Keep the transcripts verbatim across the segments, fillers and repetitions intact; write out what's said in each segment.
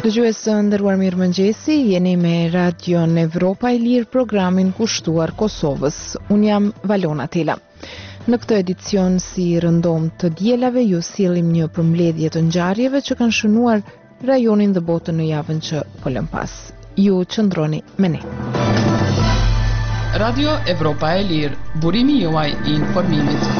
Dëgjues së nderuar, mirëmëngjesi, jeni me Radion Evropa e Lirë, programin kushtuar Kosovës. Unë jam Valona Tela. Në këtë edicion, si rëndom të dielave, ju sillim një përmbledhje të ngjarjeve që kanë shënuar rajonin dhe botën në javën që po lëm pas. Ju qëndroni me ne. Radio Evropa e Lirë, burimi juaj i informimit.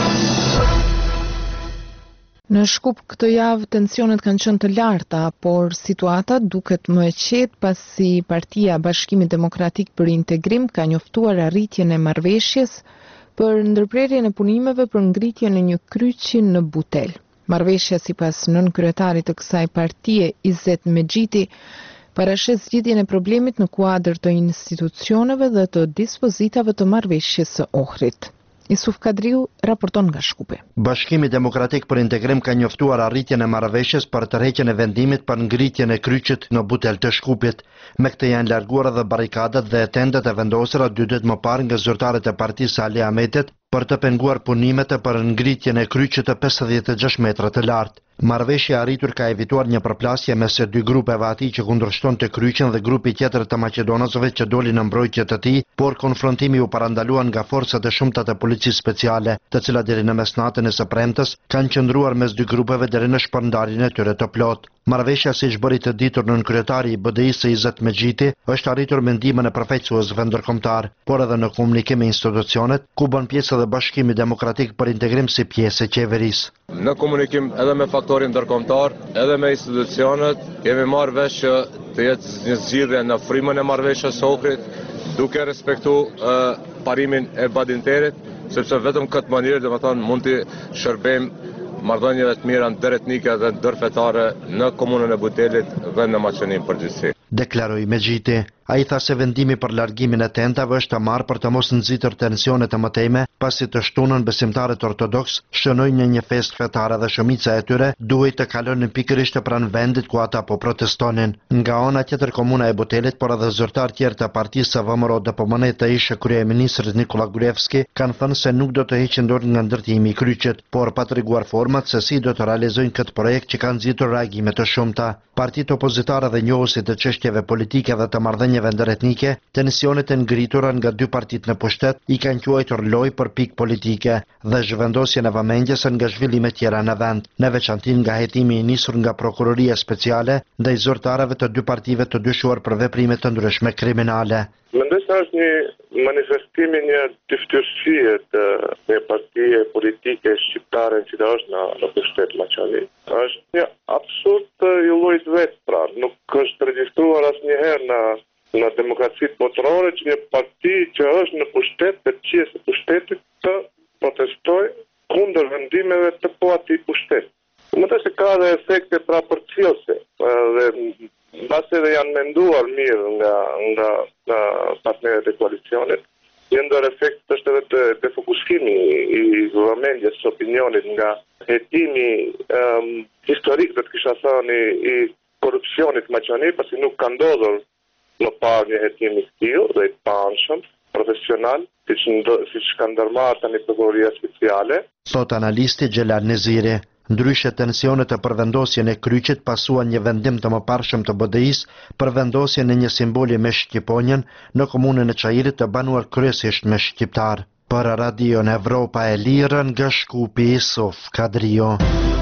Në Shkup këtë javë tensionet kanë qenë të larta, por situata duket më e qetë pasi Partia Bashkimit Demokratik për Integrim ka njoftuar arritjen e marrëveshjes për ndërprerjen e punimeve për ngritjen e një kryqi në Butel. Marrëveshja sipas nënkryetarit të kësaj partie, Izet Mexhiti, parashes zgjidhjen e problemit në kuadër të institucioneve dhe të dispozitave të marrëveshjes së Ohrit. Isuf Kadriu raporton nga Shkupi. Bashkimi Demokratik për Integrim ka njoftuar arritjen e marrëveshjes për tërheqjen e vendimit për ngritjen e kryqit në Butel të Shkupit. Me këtë janë larguar edhe barrikadat dhe tendet e vendosura dy ditë më parë nga zyrtarët e Partisë Ali Ahmetit për të penguar punimet për ngritjen e kryqit të pesëdhjetë e gjashtë metra të lartë. Marrëveshja arritur ka evituar një përplasje mes së dy grupeve, atij që kundërshton të kryqin dhe grupi tjetër të maqedonasëve që dolin në mbrojtje të tij, por konfrontimi u parandaluan nga forcat e shumta të policisë speciale, të cilat deri në mesnatën e së premtes kanë qëndruar mes dy grupeve deri në shpërndarjen e tyre të plot. Marrëveshja, siç bëri të ditur nënkryetari i B D I-së Izet Mexhiti, është arritur me ndihmën e përfaqësuesve ndërkombëtar, por edhe në komunikim me institucionet, ku bën pjesë edhe Bashkimi Demokratik për Integrim si pjesë e qeverisë. Në komunikim edhe me faktorin ndërkombëtar, edhe me institucionet, kemi marrë vesh që të jetë një zgjidhje në frymën e marrëveshjes së Ohrit, duke respektuar uh, parimin e Badinterit, sepse vetëm këtë mënyrë, domethënë, mund të shërbejmë marrëdhënieve të mira ndëretnike dhe ndërfetare në komunën e Butelit dhe në Maqedoninë përgjithësi. Deklaroi Mexhiti. Ai tha se vendimi për largimin e tentave është të marrë për të mos nxitur tensione të mëtejme, pasi të shtunën besimtarët ortodoks shënojnë në një festë fetare dhe shumica e tyre duhet të kalonin pikërisht pranë vendit ku ata po protestonin. Nga ana tjetër, komuna e Butelit, por edhe zyrtar tjerë të Partisë së V M R O D P M N të ishte kryeministri Nikola Gruevski, kanë thënë se nuk do të heqin dorë nga ndërtimi i kryqit, por pa treguar format se si do të realizojnë këtë projekt që kanë nxitur reagime të shumta. Partitë opozitare dhe njohësit të çështjeve politike dhe të marrëdhënieve ndërretnike, tensionet e ngritura nga dy partitë në pushtet i kanë quajtur lojë për pikë politike dhe zhvendosjen e vëmendjes nga zhvillimet tjera në vend, në veçantë nga hetimi i nisur nga prokuroria speciale ndaj zyrtarëve të dy partive të dyshuar për veprime të ndryshme kriminale. Mendoj se është një manifestim i një dyftësie të një partie politike shqiptare që është në, në pushtet Maqedoni. Është një absurd i llojit vet, pra, nuk është regjistruar asnjëherë në në demokracitë botërore që një parti që është në pushtet dhe qesë e pushtetit të protestoj kundër vendimeve të po atij pushtet. Mendoj se ka dhe efekte pra përcjellëse dhe mbase edhe janë menduar mirë nga nga, nga partnerët e koalicionit. Një ndër efekt është edhe të defokuskimi i vëmendjes së opinionit nga hetimi um, historik, dhe të kisha thënë, i, i korrupsionit në Maqedoni, pasi nuk ka ndodhur në parë një hetim i tillë dhe i panshëm, profesional, siç siç ka ndërmarrë tani prokuroria speciale. Thot analisti Xhelal Neziri. Ndryshe, tensionet e përvendosjen e kryqit pasuan një vendim të mëparshëm të B D I-s për vendosjen e një simboli me shqiponjen në komunën e Çajirit të banuar kryesisht me shqiptar. Për Radion Evropa e Lirë nga Shkupi, Isuf Kadrio.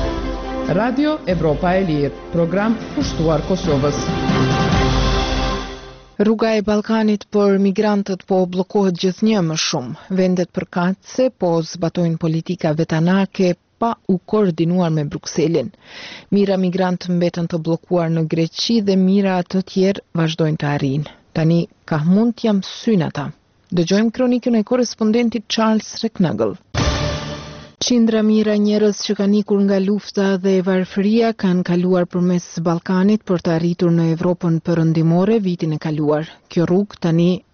Radio Evropa e Lirë, program kushtuar Kosovës. Rruga e Ballkanit për migrantët po bllokohet gjithnjë më shumë. Vendet përkatëse po zbatojnë politika vetanake pa u koordinuar me Brukselin. Mira migrantë mbeten të bllokuar në Greqi dhe mira të tjerë vazhdojnë të arrijnë. Tani ka mund t'jam synë ata. Dëgjojmë kronikën e korrespondentit Charles Reknagel. Qindra mira njerëz që kanë ikur nga lufta dhe varfëria kanë kaluar përmes Ballkanit për të arritur në Evropën perëndimore vitin e kaluar. Kjo rrugë tani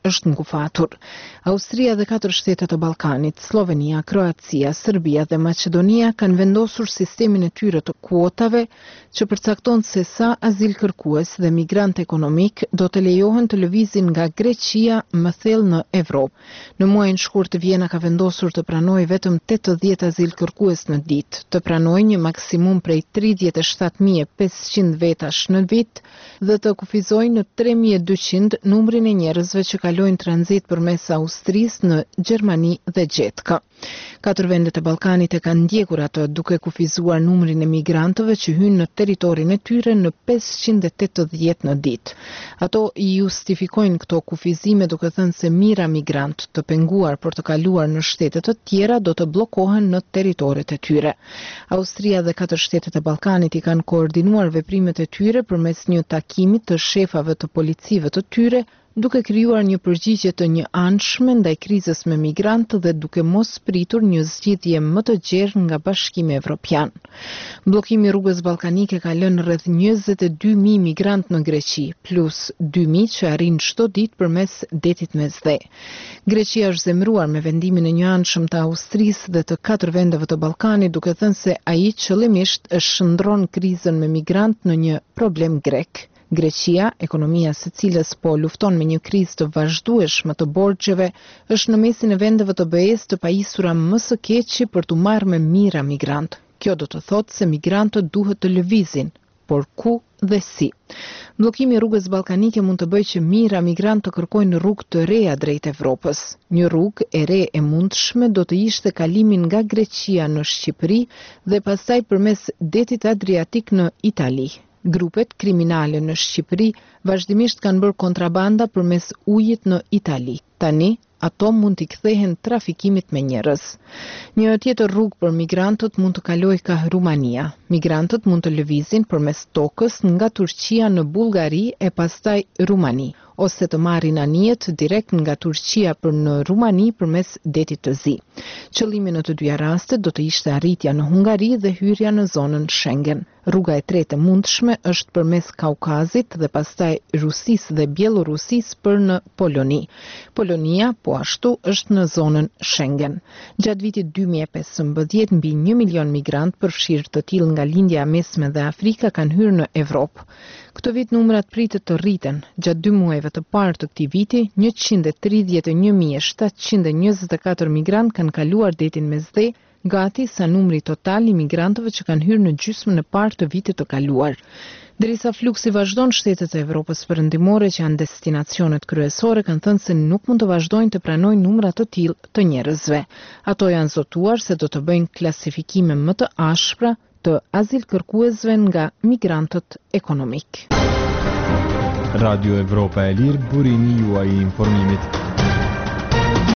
është ngufatur. Austria dhe katër shtetet e Ballkanit, Slovenia, Kroacia, Serbia dhe Maqedonia kanë vendosur sistemin e tyre të kuotave që përcakton se sa azil kërkues dhe migrant ekonomik do të lejohen të lëvizin nga Greqia më thellë në Evropë. Në muajin shkurt Vjena ka vendosur të pranojë vetëm tetëdhjetë azil kërkues në ditë, të pranojë një maksimum prej tridhjetë e shtatë mijë e pesëqind vetash në vit dhe të kufizojë në tre mijë e dyqind numrin e njerëzve që kalojnë tranzit përmes Austrisë në Gjermani dhe Gjetka. Katër vendet e Ballkanit e kanë ndjekur atë duke kufizuar numrin e migrantëve që hynë në territorin e tyre në pesëqind e tetëdhjetë në ditë. Ato i justifikojnë këto kufizime duke thënë se mijëra migrant të penguar për të kaluar në shtete të tjera do të bllokohen në territoret e tyre. Austria dhe katër shtetet e Ballkanit i kanë koordinuar veprimet e tyre përmes një takimi të shefave të policive të tyre, duke krijuar një përgjigje të njëanshme ndaj krizës me migrantë dhe duke mos pritur një zgjidhje më të gjerë nga Bashkimi Evropian. Bllokimi i rrugës ballkanike ka lënë rreth njëzet e dy mijë migrantë në Greqi, plus dy mijë që arrin çdo ditë përmes detit Mesdhe. Greqia është zemëruar me vendimin e njëanshëm të Austrisë dhe të katër vendeve të Ballkanit, duke thënë se ai qëllimisht e shndron krizën me migrantë në një problem grek. Greqia, ekonomia së cilës po lufton me një krizë të vazhdueshme të borxheve, është në mesin e vendeve të B E-s të pajisura më së keqi për të marrë me mira migrantë. Kjo do të thotë se migrantët duhet të lëvizin, por ku dhe si. Bllokimi i rrugës ballkanike mund të bëjë që mijëra migrantë të kërkojnë rrugë të reja drejt Evropës. Një rrugë e re e mundshme do të ishte kalimi nga Greqia në Shqipëri dhe pastaj përmes detit Adriatik në Itali. Grupet kriminale në Shqipëri vazhdimisht kanë bërë kontrabanda përmes ujit në Itali. Tani, ato mund t'i kthehen trafikimit me njerëz. Një tjetër rrugë për migrantët mund të kalojë ka Rumania. Migrantët mund të lëvizin përmes tokës nga Turqia në Bullgari e pastaj Rumani, ose të marrin anijet direkt nga Turqia për në Rumani përmes detit të Zi. Qëllimi në të dyja rastet do të ishte arritja në Hungari dhe hyrja në zonën Schengen. Rruga e tretë e mundshme është përmes Kaukazit dhe pastaj Rusisë dhe Bielorusisë për në Poloni. Polonia po ashtu është në zonën Schengen. Gjatë vitit dy mijë e pesëmbëdhjetë mbi një milion migrant përfshirë të tillë nga lindja e mesme dhe Afrika kanë hyrë në Evropë. Këtë vit numrat pritet të rriten. Gjatë dy muajve të parë të këtij viti, njëqind e tridhjetë e një mijë e shtatëqind e njëzet e katër migrantë kanë kaluar detin Mesdhe, gati sa numri total i migrantëve që kanë hyrë në gjysmën e parë të vitit të kaluar. Derisa fluksi vazhdon, shtetet e Evropës perëndimore që janë destinacionet kryesore kanë thënë se nuk mund të vazhdojnë të pranojnë numra të tillë të njerëzve. Ato janë zotuar se do të bëjnë klasifikime më të ashpra të azil kërkuesve nga migrantët ekonomik. Radio Evropa e Lirë, burimi juaj i informimit.